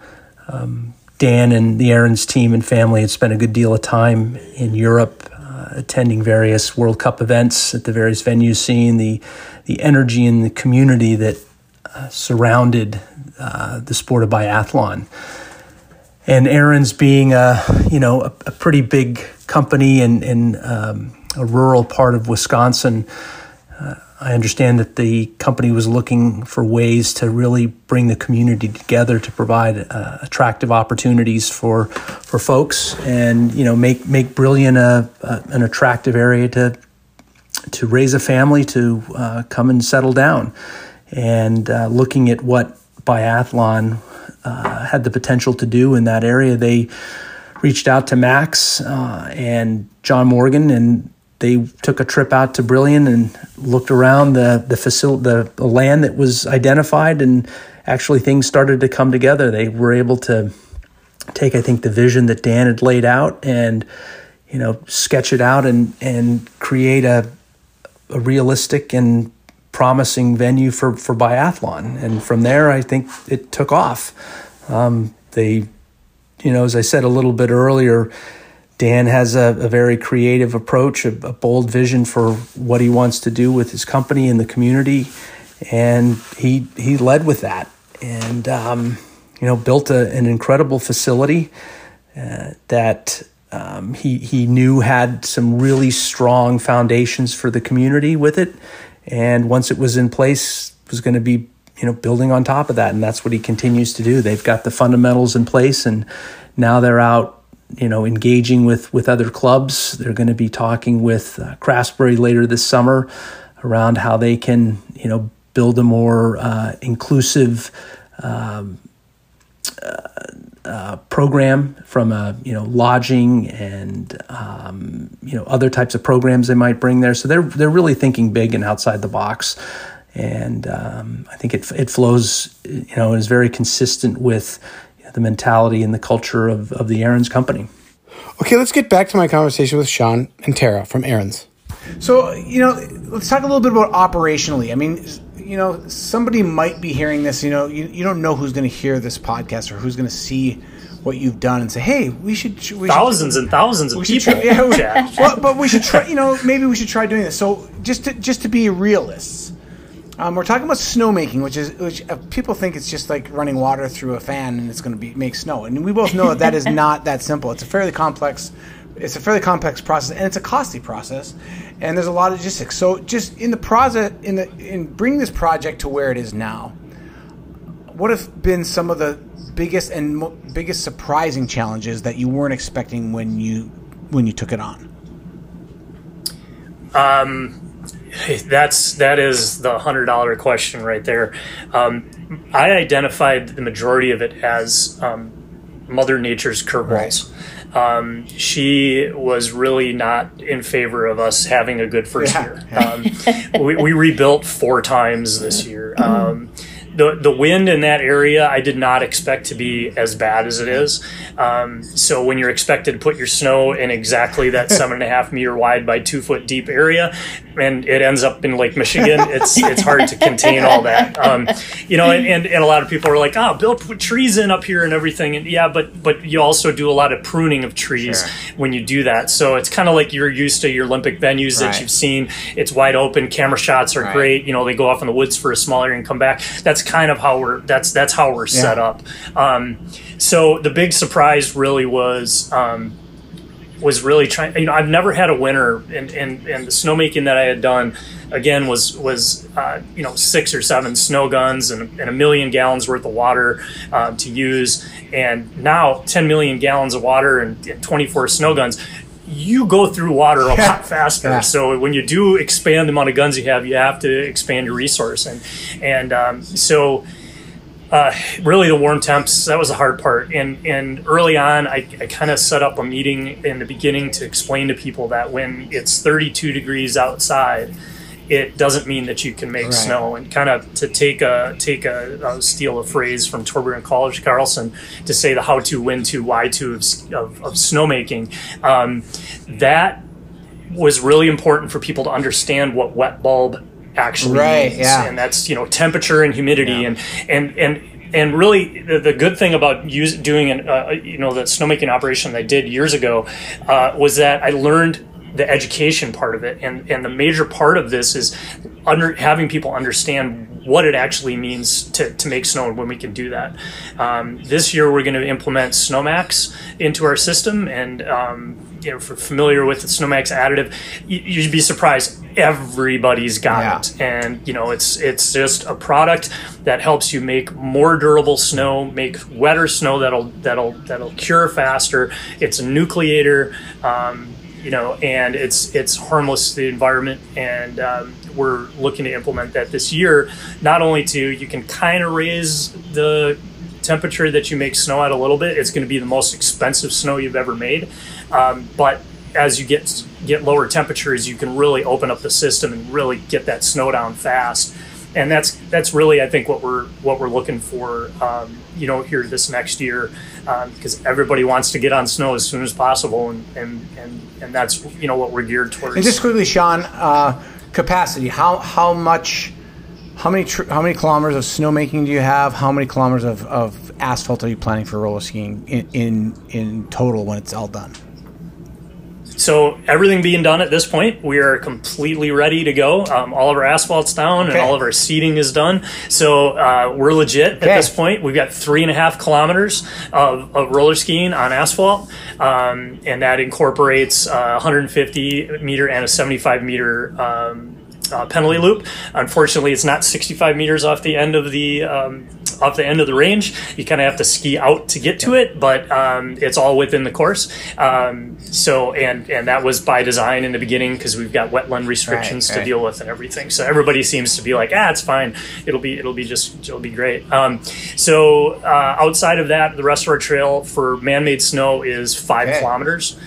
Dan and the Aaron's team and family had spent a good deal of time in Europe, attending various World Cup events at the various venues, seeing the energy and the community that surrounded the sport of biathlon. And Aaron's being a pretty big company in a rural part of Wisconsin, I understand that the company was looking for ways to really bring the community together to provide attractive opportunities for folks and make Brillion an attractive area to raise a family, to come and settle down. And looking at what biathlon had the potential to do in that area, they reached out to Max and John Morgan, and they took a trip out to Brillion and looked around the land that was identified, and actually things started to come together. They were able to take, I think, the vision that Dan had laid out and, sketch it out and create a realistic and promising venue for biathlon. And from there, I think it took off. They, as I said a little bit earlier, Dan has a very creative approach, a bold vision for what he wants to do with his company and the community, and he led with that, and built an incredible facility that he knew had some really strong foundations for the community with it, and once it was in place, was going to be building on top of that, and that's what he continues to do. They've got the fundamentals in place, and now they're out engaging with other clubs. They're going to be talking with Craftsbury later this summer around how they can, build a more inclusive program from lodging and other types of programs they might bring there. So they're really thinking big and outside the box, and I think it flows, is very consistent with the mentality and the culture of the Aaron's company. Okay, let's get back to my conversation with Sean and Tara from Aaron's. So, let's talk a little bit about operationally. I mean, somebody might be hearing this, you don't know who's going to hear this podcast or who's going to see what you've done and say, hey, we should thousands and thousands of people. But we should try, maybe we should try doing this. So just to be realists, we're talking about snowmaking, which people think it's just like running water through a fan and it's going to make snow. And we both know that is not that simple. It's a fairly complex process, and it's a costly process, and there's a lot of logistics. So just in the process, in bringing this project to where it is now, what have been some of the biggest surprising challenges that you weren't expecting when you took it on? That is the $100 question right there. I identified the majority of it as Mother Nature's curveballs. She was really not in favor of us having a good first year. We rebuilt 4 times this year. The wind in that area I did not expect to be as bad as it is. So when you're expected to put your snow in exactly that 7.5 meter wide by 2 foot deep area, and it ends up in Lake Michigan, it's hard to contain all that. And a lot of people are like, oh, Bill put trees in up here and everything. And yeah, but you also do a lot of pruning of trees when you do that. So it's kind of like you're used to your Olympic venues that you've seen. It's wide open, camera shots are great. They go off in the woods for a small area and come back. That's kind of how that's how we're set up. So the big surprise really was really trying. I've never had a winter, and the snowmaking that I had done again was 6 or 7 snow guns and 1 million gallons worth of water to use, and now 10 million gallons of water and 24 snow guns. You go through water a lot faster. So when you do expand the amount of guns you have to expand your resource. So really the warm temps, that was the hard part. And early on, I kind of set up a meeting in the beginning to explain to people that when it's 32 degrees outside, it doesn't mean that you can make snow. And kind of to I'll steal a phrase from Torbjörn College Carlson to say the how to, when to, why to of snowmaking. That was really important for people to understand what wet bulb actually means. And that's temperature and humidity and really the good thing about doing the snowmaking operation that I did years ago was that I learned the education part of it, and the major part of this is having people understand what it actually means to make snow and when we can do that. This year we're going to implement SnowMax into our system, and if you're familiar with the SnowMax additive, you'd be surprised everybody's got it. And it's just a product that helps you make more durable snow, make wetter snow that'll cure faster. It's a nucleator. And it's harmless to the environment, and we're looking to implement that this year. Not only you can kind of raise the temperature that you make snow at a little bit. It's going to be the most expensive snow you've ever made, but as you get lower temperatures, you can really open up the system and really get that snow down fast. And that's really, I think, what we're looking for, here this next year, because everybody wants to get on snow as soon as possible, and that's what we're geared towards. And just quickly, Sean, capacity. How many kilometers of snowmaking do you have? How many kilometers of asphalt are you planning for roller skiing in total when it's all done? So everything being done at this point, we are completely ready to go. All of our asphalt's down and all of our seating is done. So we're legit at this point. We've got 3.5 kilometers of roller skiing on asphalt, and that incorporates a 150 meter and a 75 meter penalty loop. Unfortunately, it's not 65 meters off the end of the range. You kind of have to ski out to get to it, but it's all within the course. So that was by design in the beginning, because we've got wetland restrictions to deal with and everything. So everybody seems to be like, it's fine. It'll be great. So outside of that, the rest of our trail for man-made snow is 5 kilometers,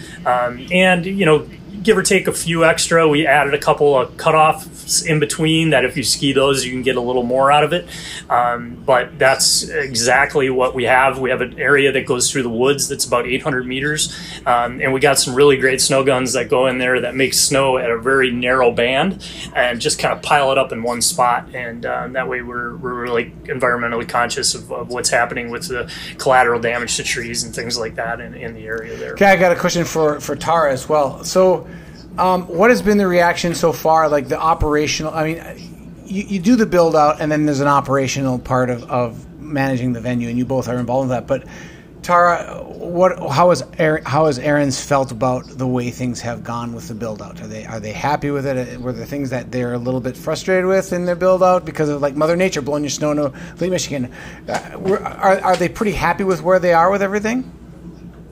and give or take a few extra. We added a couple of cutoffs in between that if you ski those, you can get a little more out of it. But that's exactly what we have. We have an area that goes through the woods that's about 800 meters. And we got some really great snow guns that go in there that make snow at a very narrow band and just kind of pile it up in one spot. And that way we're really environmentally conscious of what's happening with the collateral damage to trees and things like that in the area there. Okay, I got a question for Tara as well. So what has been the reaction so far, like the operational? I mean, you do the build out, and then there's an operational part of managing the venue, and you both are involved in that. But Tara, how has Aaron's felt about the way things have gone with the build out? Are they happy with it? Were there things that they're a little bit frustrated with in their build out because of like Mother Nature blowing your snow into Lake Michigan? Are they pretty happy with where they are with everything?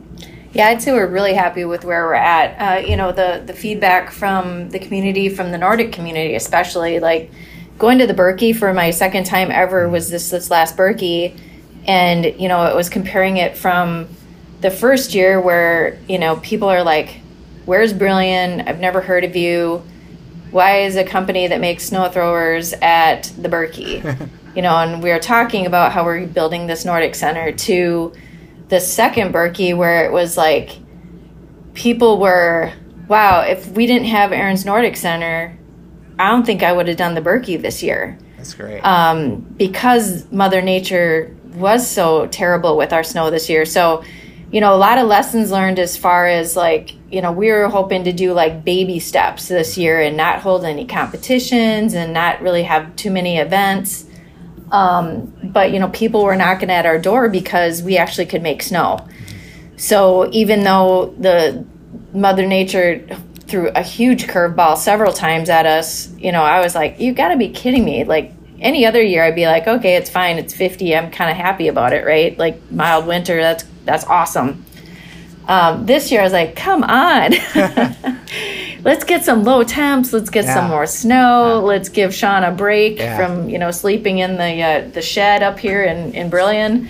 Yeah, I'd say we're really happy with where we're at. The feedback from the community, from the Nordic community especially, like going to the Birkie for my second time ever was this last Birkie, and it was comparing it from the first year where people are like, "Where's Brillion? I've never heard of you. Why is a company that makes snow throwers at the Birkie?" And we were talking about how we're building this Nordic Center, to the second Birkie where it was like people were, wow, if we didn't have Aaron's Nordic Center, I don't think I would have done the Birkie this year. That's great. Because Mother Nature was so terrible with our snow this year. So, a lot of lessons learned as far as like, we were hoping to do like baby steps this year and not hold any competitions and not really have too many events. But people were knocking at our door because we actually could make snow. So even though the Mother Nature threw a huge curveball several times at us, I was like, you got to be kidding me. Like any other year, I'd be like, okay, it's fine. It's 50. I'm kind of happy about it, right? Like mild winter, that's awesome. This year, I was like, come on. Let's get some low temps. Let's get some more snow. Let's give Sean a break from, sleeping in the shed up here in Brillion.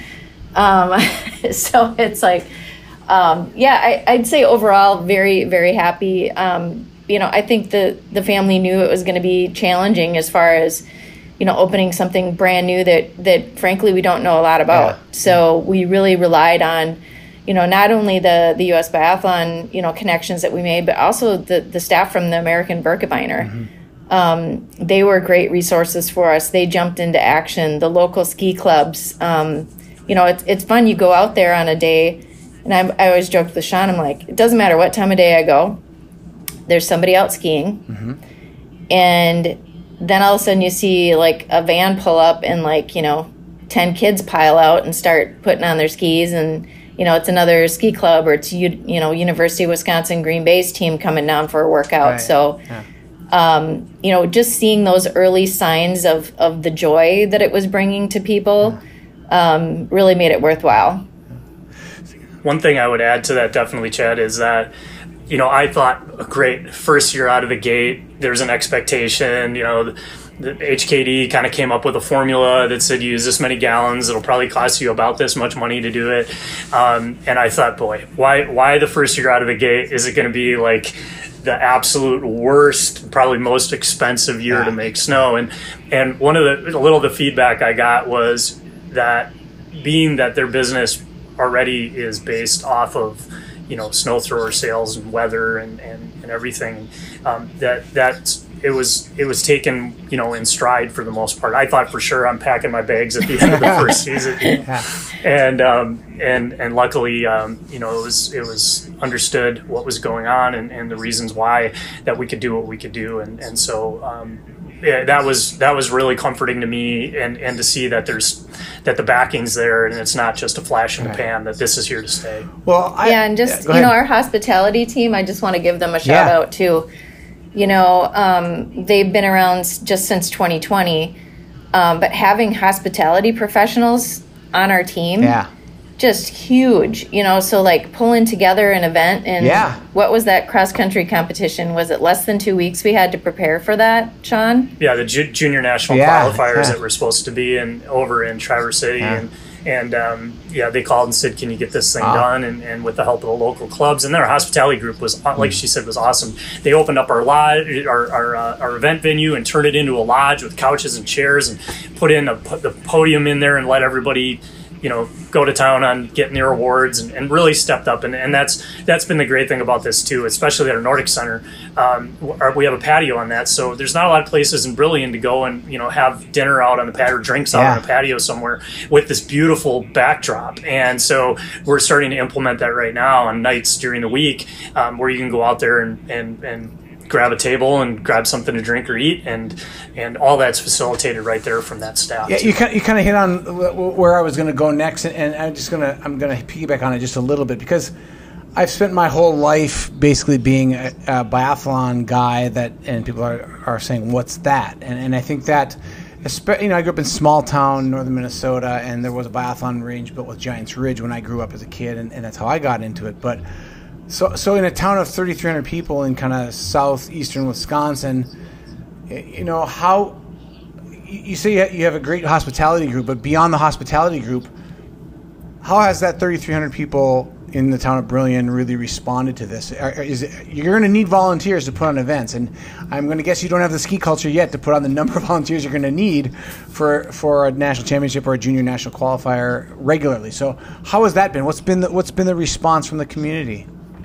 So it's like, I'd say overall very, very happy. I think the family knew it was going to be challenging as far as, opening something brand new that frankly we don't know a lot about. Yeah. So we really relied on, not only the U.S. Biathlon, connections that we made, but also the staff from the American Birkebeiner. Mm-hmm. They were great resources for us. They jumped into action. The local ski clubs, it's fun. You go out there on a day, and I always joked with Sean, I'm like, it doesn't matter what time of day I go, there's somebody out skiing. Mm-hmm. And then all of a sudden you see like a van pull up and 10 kids pile out and start putting on their skis, and it's another ski club, or it's University of Wisconsin Green Bay's team coming down for a workout. Right. So, just seeing those early signs of the joy that it was bringing to people really made it worthwhile. One thing I would add to that, definitely, Chad, is that I thought, great, first year out of the gate, there's an expectation. The HKD kind of came up with a formula that said use this many gallons. It'll probably cost you about this much money to do it. And I thought, boy, why the first year out of the gate is it going to be like the absolute worst, probably most expensive year to make snow? And one of the feedback I got was that, being that their business already is based off of snow thrower sales and weather and everything, that it was taken in stride for the most part. I thought for sure I'm packing my bags at the end of the first season, and luckily it was understood what was going on and the reasons why that we could do what we could do, and so that was really comforting to me, and to see that the backing's there and it's not just a flash in the pan, that this is here to stay. Well, our hospitality team, I just want to give them a shout out too. They've been around just since 2020, but having hospitality professionals on our team, just huge. So like pulling together an event, and what was that cross country competition? Was it less than 2 weeks we had to prepare for that, Sean? Yeah, the junior national qualifiers that were supposed to be over in Traverse City, and they called and said, can you get this thing done? And with the help of the local clubs, and their hospitality group was, like she said, was awesome. They opened up our lodge, our event venue, and turned it into a lodge with couches and chairs, and put in the podium in there and let everybody go to town on getting their awards, and really stepped up. And that's been the great thing about this too, especially at our Nordic Center. We have a patio on that, so there's not a lot of places in Brillion to go and have dinner out on the patio, or drinks out on a patio somewhere with this beautiful backdrop. And so we're starting to implement that right now on nights during the week, where you can go out there and grab a table and grab something to drink or eat, and all that's facilitated right there from that staff. Yeah, you kind of hit on where I was going to go next, and I'm gonna piggyback on it just a little bit, because I've spent my whole life basically being a biathlon guy and people are saying, what's that? And I think that I grew up in small town, northern Minnesota, and there was a biathlon range built with Giants Ridge when I grew up as a kid, and that's how I got into it. But so in a town of 3,300 people in kind of southeastern Wisconsin, how you say you have a great hospitality group, but beyond the hospitality group, how has that 3,300 people in the town of Brillion really responded to this? You're going to need volunteers to put on events, and I'm going to guess you don't have the ski culture yet to put on the number of volunteers you're going to need for a national championship or a junior national qualifier regularly. So how has that been? What's been the response from the community?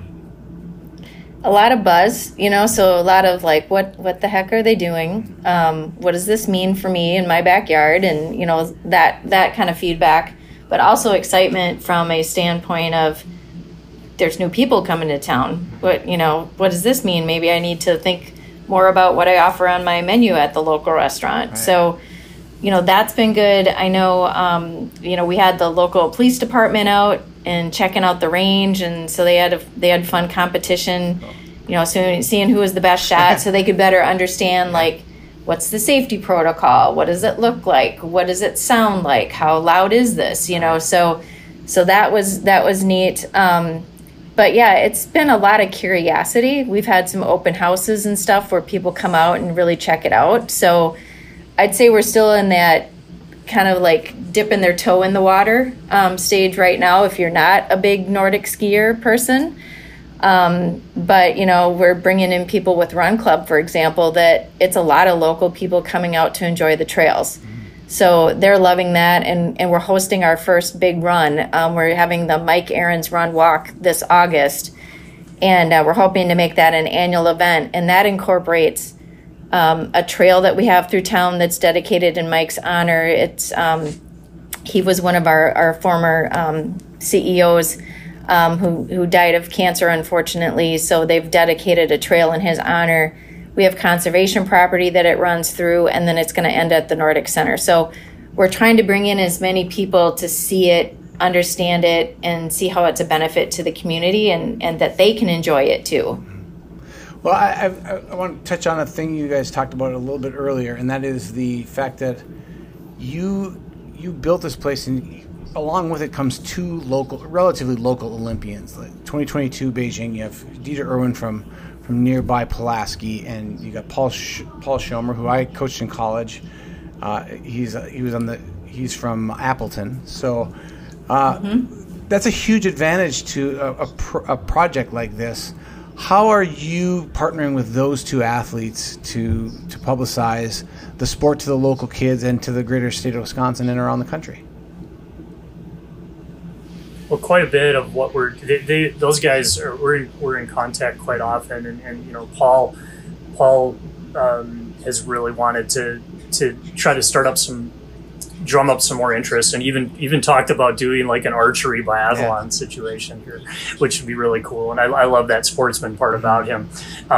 A lot of buzz, so a lot of like, what the heck are they doing? What does this mean for me in my backyard? And, that kind of feedback, but also excitement from a standpoint of there's new people coming to town. What does this mean? Maybe I need to think more about what I offer on my menu at the local restaurant. Right. So, that's been good. I know, we had the local police department out and checking out the range, and so they had fun competition, seeing who was the best shot, so they could better understand like what's the safety protocol, what does it look like, what does it sound like, how loud is this, so that was neat. But yeah, it's been a lot of curiosity. We've had some open houses and stuff where people come out and really check it out. So I'd say we're still in that kind of like dipping their toe in the water stage right now if you're not a big Nordic skier person. But, we're bringing in people with Run Club, for example, that it's a lot of local people coming out to enjoy the trails. So they're loving that, and we're hosting our first big run. We're having the Mike Ahrens Run Walk this August, and we're hoping to make that an annual event, and that incorporates a trail that we have through town that's dedicated in Mike's honor. It's he was one of our former CEOs who died of cancer, unfortunately, so they've dedicated a trail in his honor. We have conservation property that it runs through, and then it's going to end at the Nordic Center. So we're trying to bring in as many people to see it, understand it, and see how it's a benefit to the community and that they can enjoy it too. Well, I want to touch on a thing you guys talked about a little bit earlier, and that is the fact that you built this place, and along with it comes two relatively local Olympians. Like 2022 Beijing, you have Dieter Irwin from nearby Pulaski, and you got Paul Schomer, who I coached in college. He's from Appleton, so that's a huge advantage to a project like this. How are you partnering with those two athletes to publicize the sport to the local kids and to the greater state of Wisconsin and around the country? Well, quite a bit of what those guys we're in contact quite often, and Paul has really wanted to try to drum up some more interest, and even talked about doing like an archery biathlon situation here, which would be really cool. And I love that sportsman part about him.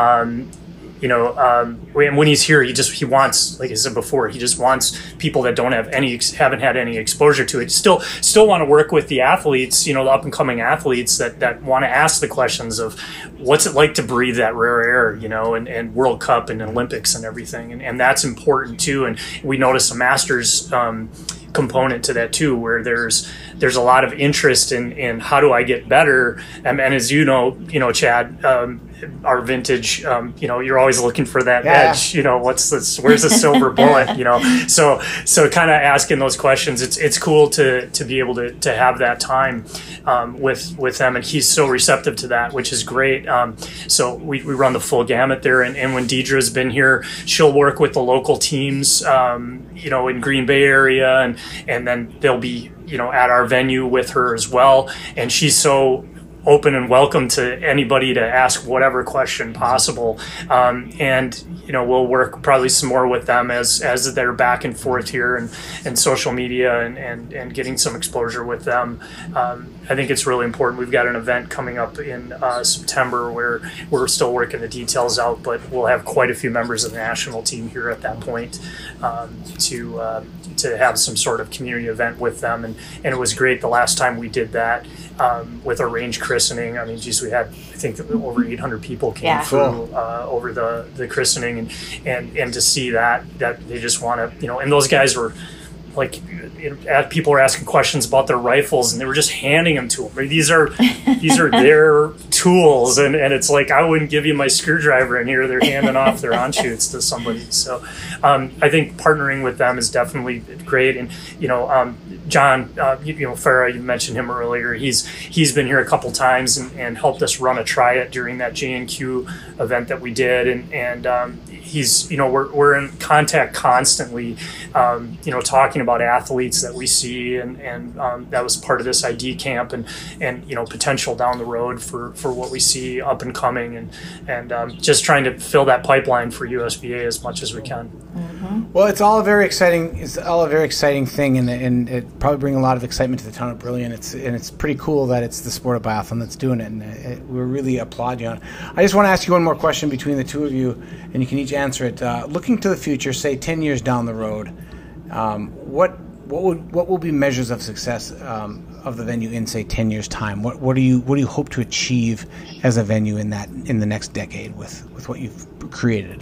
When he's here, he wants, like I said before, he just wants people that haven't had any exposure to it. Still want to work with the athletes, the up and coming athletes that want to ask the questions of what's it like to breathe that rare air, and World Cup and Olympics and everything. And that's important too. And we notice a Masters component to that too, where there's a lot of interest in how do I get better. And as Chad, our vintage, you're always looking for that edge, where's the silver bullet, so kind of asking those questions. It's cool to be able to have that time with them, and he's so receptive to that, which is great. So we run the full gamut there, and when Deidre's been here, she'll work with the local teams, in Green Bay area, and then they'll be at our venue with her as well, and she's so open and welcome to anybody to ask whatever question possible. And we'll work probably some more with them as they're back and forth here and social media and getting some exposure with them. I think it's really important. We've got an event coming up in September where we're still working the details out, but we'll have quite a few members of the national team here at that point to have some sort of community event with them. And it was great the last time we did that with our range crew christening. I mean, geez, we had, I think over 800 people came through over the christening, and to see that they just want to, you know, and those guys were like, people were asking questions about their rifles, and they were just handing them to them. I mean, these are their tools, and it's like, I wouldn't give you my screwdriver in here. They're handing off their on-shoots to somebody. So I think partnering with them is definitely great. And you know, John, Farah, you mentioned him earlier. He's been here a couple times and helped us run a triad during that JNQ event that we did, and he's, you know, we're in contact constantly, you know, talking about athletes that we see, and that was part of this ID camp, and you know, potential down the road for what we see up and coming, and just trying to fill that pipeline for USBA as much as we can. Mm-hmm. Well, it's all a very exciting thing, and it probably bring a lot of excitement to the town of Brillion. It's pretty cool that it's the sport of biathlon that's doing it, and we really applaud you on it. I just want to ask you one more question between the two of you, and you can each answer it. Looking to the future, say 10 years down the road, what will be measures of success of the venue in, say, 10 years time? What do you hope to achieve as a venue in the next decade with what you've created?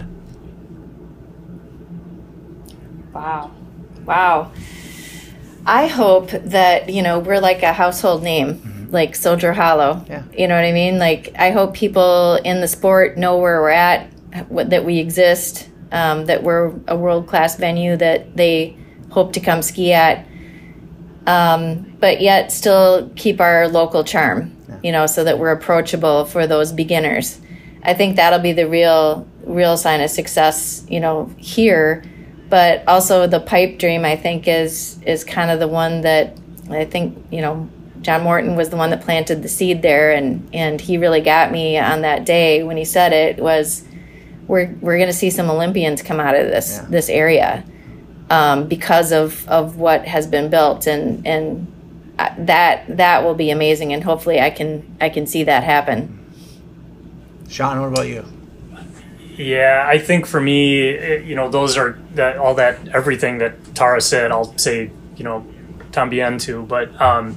Wow. I hope that, you know, we're like a household name, like Soldier Hollow. Yeah. You know what I mean? Like, I hope people in the sport know where we're at, that we exist, that we're a world-class venue that they hope to come ski at, but yet still keep our local charm, you know, so that we're approachable for those beginners. I think that'll be the real sign of success, you know, here. But also the pipe dream, I think, is kind of the one that I think, you know, John Morton was the one that planted the seed there, and he really got me on that day when he said it, was we're going to see some Olympians come out of this area because of what has been built, and that will be amazing, and hopefully I can see that happen. Sean, what about you? Yeah, I think for me, you know, those are everything that Tara said, I'll say, you know, tambien too. But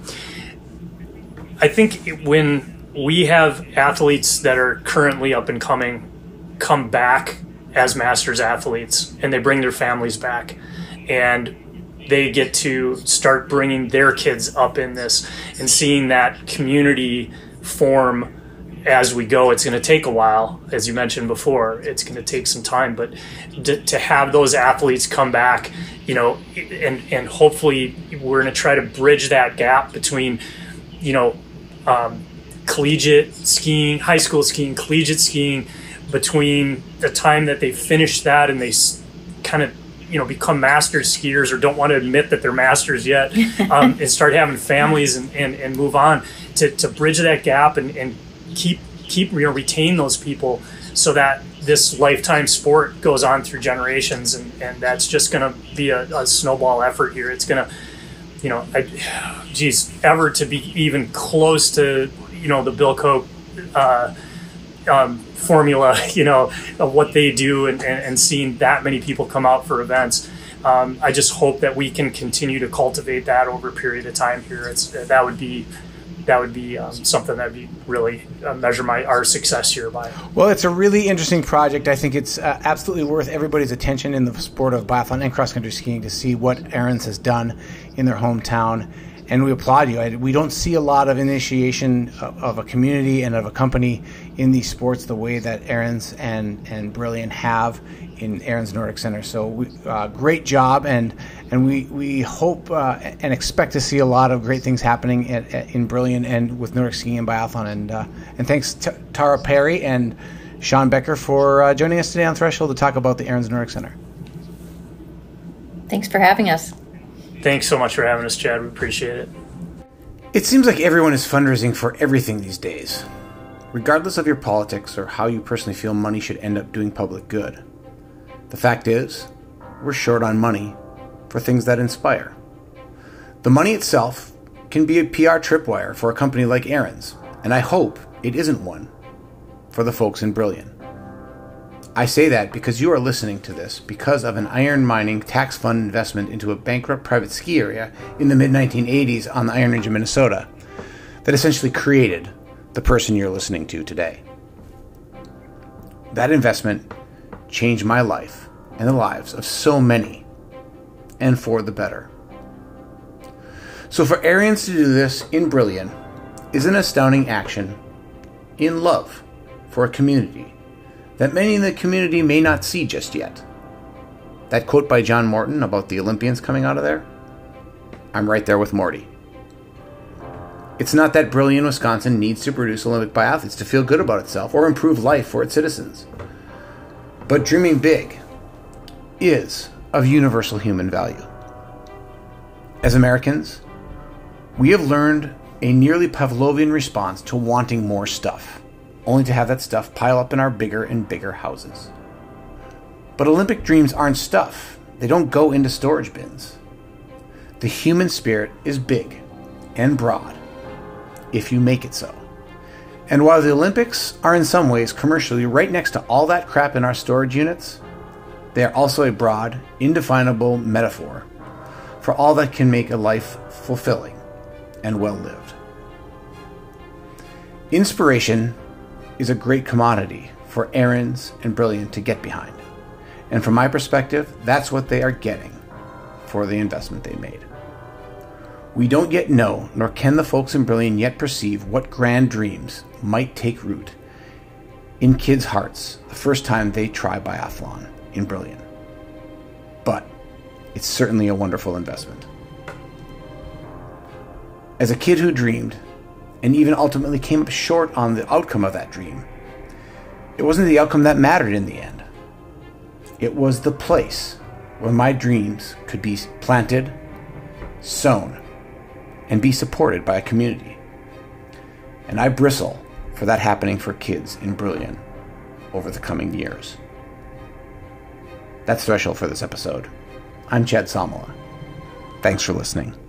I think when we have athletes that are currently up and coming come back as Masters athletes, and they bring their families back, and they get to start bringing their kids up in this and seeing that community form as we go. It's going to take a while, as you mentioned before. It's going to take some time, but to have those athletes come back, you know, and hopefully we're going to try to bridge that gap between, you know, collegiate skiing, high school skiing, collegiate skiing, between the time that they finish that and they kind of, you know, become master skiers or don't want to admit that they're masters yet, and start having families and move on, to bridge that gap and keep you know, retain those people, so that this lifetime sport goes on through generations, and that's just going to be a snowball effort here. It's going to, you know, ever to be even close to, you know, the Bill Koch formula, you know, of what they do, and seeing that many people come out for events. I just hope that we can continue to cultivate that over a period of time here. That would be something that'd be really measure our success here by. Well, it's a really interesting project. I think it's absolutely worth everybody's attention in the sport of biathlon and cross-country skiing to see what Aaron's has done in their hometown. And we applaud you. We don't see a lot of initiation of a community and of a company in these sports the way that Aaron's and Brillion have in Aaron's Nordic Center. So great job, and we hope and expect to see a lot of great things happening in Brillion and with Nordic skiing and biathlon. And thanks to Tara Perry and Sean Becker for joining us today on Threshold to talk about the Aaron's Nordic Center. Thanks for having us. Thanks so much for having us, Chad. We appreciate it. It seems like everyone is fundraising for everything these days, regardless of your politics or how you personally feel money should end up doing public good. The fact is, we're short on money for things that inspire. The money itself can be a PR tripwire for a company like Aaron's, and I hope it isn't one for the folks in Brillion. I say that because you are listening to this because of an iron mining tax fund investment into a bankrupt private ski area in the mid-1980s on the Iron Range of Minnesota that essentially created the person you're listening to today. That investment changed my life and the lives of so many, and for the better. So for Arians to do this in Brillion is an astounding action in love for a community that many in the community may not see just yet. That quote by John Morton about the Olympians coming out of there, I'm right there with Morty. It's not that Brillion, Wisconsin needs to produce Olympic biathletes to feel good about itself or improve life for its citizens. But dreaming big is of universal human value. As Americans, we have learned a nearly Pavlovian response to wanting more stuff, only to have that stuff pile up in our bigger and bigger houses. But Olympic dreams aren't stuff. They don't go into storage bins. The human spirit is big and broad, if you make it so. And while the Olympics are in some ways commercially right next to all that crap in our storage units, they are also a broad, indefinable metaphor for all that can make a life fulfilling and well-lived. Inspiration is a great commodity for Arians and Brillion to get behind. And from my perspective, that's what they are getting for the investment they made. We don't yet know, nor can the folks in Brillion yet perceive what grand dreams might take root in kids' hearts the first time they try biathlon in Brillion. But it's certainly a wonderful investment. As a kid who dreamed, and even ultimately came up short on the outcome of that dream, it wasn't the outcome that mattered in the end. It was the place where my dreams could be planted, sown, and be supported by a community. And I bristle for that happening for kids in Brillion over the coming years. That's Threshold for this episode. I'm Chad Salmola. Thanks for listening.